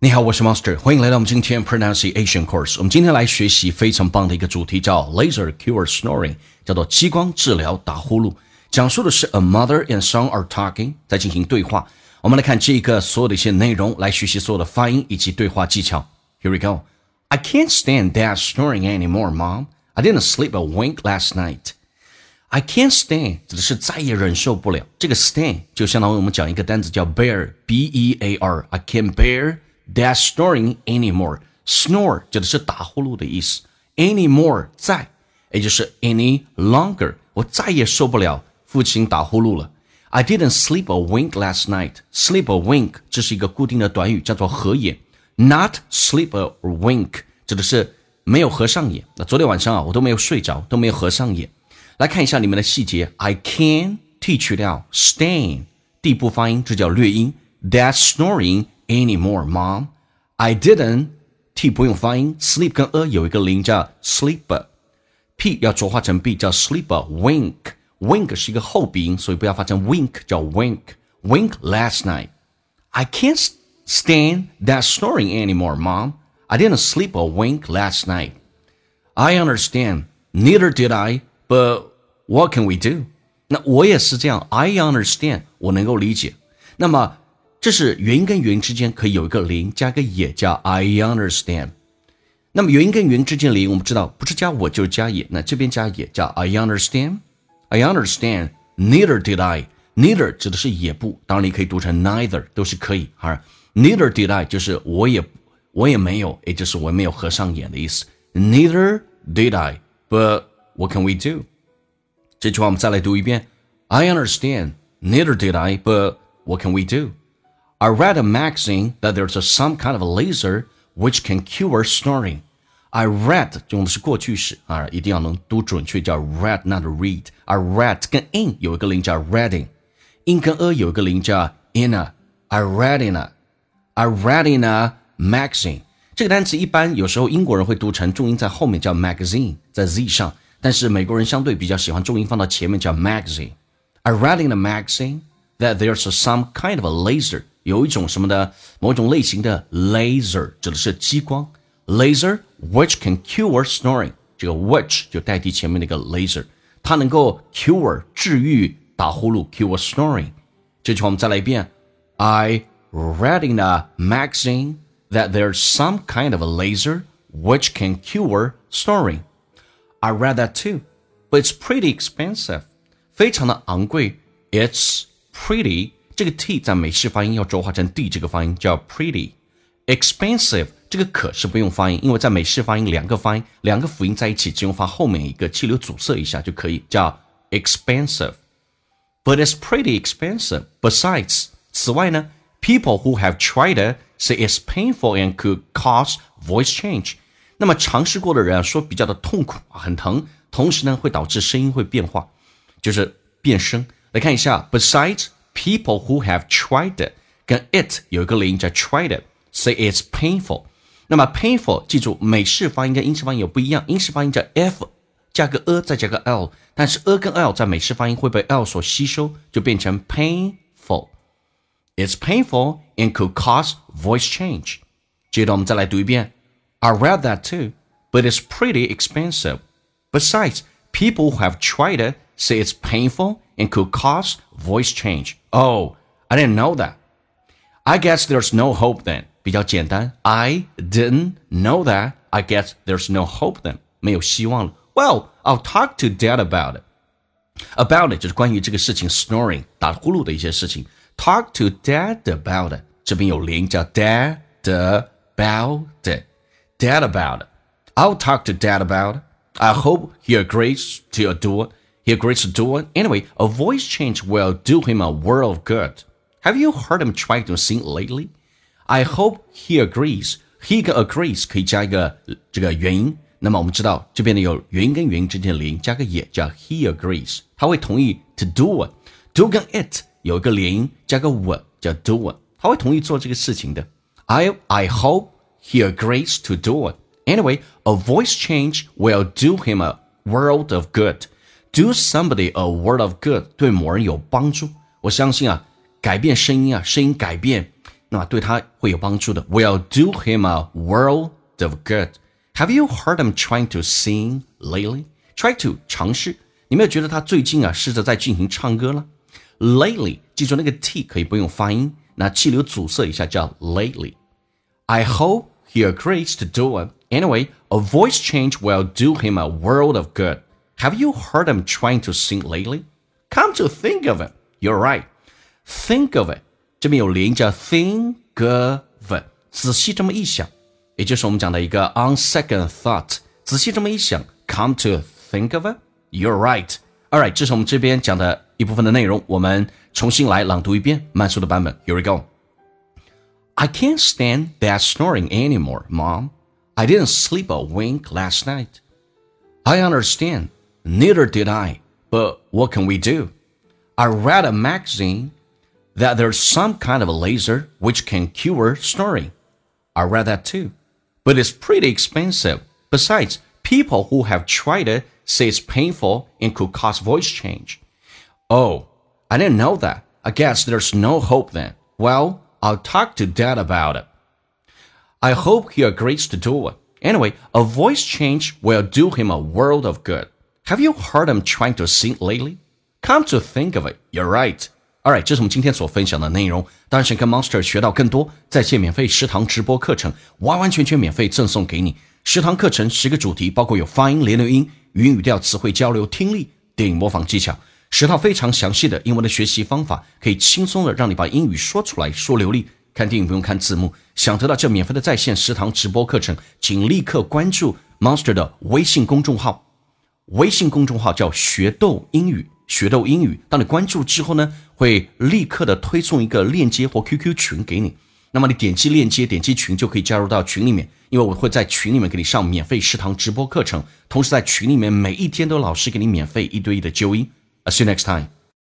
你好，我是 Monster， 欢迎来到我们今天 Pronunciation Course。我们今天来学习非常棒的一个主题，叫 Laser Cure Snoring， 叫做激光治疗打呼噜。讲述的是 A mother and son are talking， 在进行对话。我们来看这个所有的一些内容，来学习所有的发音以及对话技巧。Here we go. I can't stand Dad snoring anymore, Mom. I didn't sleep a wink last night.I can't stand 指的是再也忍受不了，这个 stand 就相当于我们讲一个单词叫 bear B-E-A-R I can't bear that snoring anymore snore 指的是打呼噜的意思 anymore 再也就是 any longer 我再也受不了父亲打呼噜了 I didn't sleep a wink last night sleep a wink 这是一个固定的短语叫做合眼 not sleep a wink 指的是没有合上眼那昨天晚上我都没有睡着都没有合上眼来看一下里面的细节 I can't T 去掉 stand 第部发音这叫略音 That's snoring anymore mom I didn't T 不用发音 sleep 跟有一个零叫 sleep P 要浊化成 B 叫 sleep wink wink 是一个后鼻音所以不要发成 wink 叫 wink last night I can't stand that snoring anymore mom I didn't sleep a wink last night I understand neither did I But what can we do? 那我也是这样 I understand 我能够理解那么这是元音跟元音之间可以有一个零加个也叫 I understand 那么元音跟元音之间的零我们知道不是加我就是加也那这边加也叫 I understand Neither did I Neither 指的是也不当然你可以读成 neither 都是可以Neither did I 就是我也没有也就是我没有合上眼的意思 Neither did I But What can we do? 这句话我们再来读一遍 I understand, neither did I, but what can we do? I read a magazine that there's some kind of a laser which can cure snoring. I read 用的是过去式一定要能读准确叫 read, not read. I read 跟 in 有一个零叫 reading. in 跟有一个零叫 in a. I read in a magazine. 这个单词一般有时候英国人会读成重音在后面叫 magazine 在 z 上但是美国人相对比较喜欢重音放到前面叫 magazine. I read in a magazine that there's some kind of a laser. 有一种什么的某种类型的 laser 指的是激光 laser which can cure snoring. 这个 which 就代替前面那个 laser. 它能够 cure 治愈打呼噜 cure snoring. 这句话我们再来一遍 I read in a magazine that there's some kind of a laser which can cure snoring.I read that too, but it's pretty expensive. 非常的昂贵 It's pretty 这个 T 在美式发音要浊化成 D 这个发音叫 pretty. Expensive 这个可是不用发音因为在美式发音两个辅音在一起只用发后面一个气流阻塞一下就可以叫 expensive. But it's pretty expensive. Besides 此外呢 people who have tried it say it's painful and could cause voice change.那么尝试过的人说比较的痛苦很疼同时呢会导致声音会变化就是变声来看一下 Besides people who have tried it 跟 it 有一个零叫 tried it say it's painful 那么 painful 记住美式发音跟英式发音有不一样英式发音叫 F 加个再加个 L 但是跟 L 在美式发音会被 L 所吸收就变成 painful It's painful and could cause voice change 接着我们再来读一遍I read that too, but it's pretty expensive. Besides, people who have tried it say it's painful and could cause voice change. Oh, I didn't know that. I guess there's no hope then. 比较简单 I didn't know that. I guess there's no hope then. 没有希望了 Well, I'll talk to Dad about it. About it 就是关于这个事情 snoring 打呼噜的一些事情 Talk to Dad about it. 这边有零叫 Dad about it.Dad about it. I'll talk to Dad about it. I hope he agrees to do it. He agrees to do it. Anyway, a voice change will do him a world of good. Have you heard him try to sing lately? I hope he agrees. He 跟 agrees 可以加一个这个元音。那么我们知道这边呢有元音跟元音之间的零加个也叫 he agrees. 他会同意 to do it. Do 跟 it 有一个连音加个 w 叫 do it. 他会同意做这个事情的。I hope He agrees to do it. Anyway, a voice change will do him a world of good. Do somebody a world of good 对某人有帮助。我相信改变声音声音改变那对他会有帮助的 will do him a world of good. Have you heard him trying to sing lately? Try to 尝试，你没有觉得他最近试着在进行唱歌了？ Lately 记住那个 t 可以不用发音，那气流阻塞一下叫 lately. I hope he agrees to do it. Anyway, a voice change will do him a world of good. Have you heard him trying to sing lately? Come to think of it, you're right. Think of it 这边有连音叫 think of it， 仔细这么一想，也就是我们讲的一个 on second thought， 仔细这么一想 come to think of it, you're right. Alright, 这是我们这边讲的一部分的内容，我们重新来朗读一遍慢速的版本。 Here we go. I can't stand that snoring anymore, Mom. I didn't sleep a wink last night. I understand. Neither did I. But what can we do? I read a magazine that there's some kind of a laser which can cure snoring. I read that too. But it's pretty expensive. Besides, people who have tried it say it's painful and could cause voice change. Oh, I didn't know that. I guess there's no hope then. Well, I'll talk to Dad about it. I hope he agrees to do it. Anyway, a voice change will do him a world of good. Have you heard him trying to sing lately? Come to think of it, you're right. Alright, 这是我们今天所分享的内容。当然想跟 Monster 学到更多，在线免费10堂直播课程，完完全全免费赠送给你。10堂课程10个主题，包括有发音、连留音、语音语调、词汇交流、听力、电影模仿技巧，10套非常详细的英文的学习方法，可以轻松的让你把英语说出来，说流利。看电影不用看字幕，想得到这免费的在线10堂直播课程，请立刻关注 Monster 的微信公众号。微信公众号叫学逗英语，学逗英语。当你关注之后呢，会立刻的推送一个链接或 QQ 群给你。那么你点击链接，点击群就可以加入到群里面，因为我会在群里面给你上免费10堂直播课程，同时在群里面每一天都有老师给你免费1对1的纠音。I'll see you next time.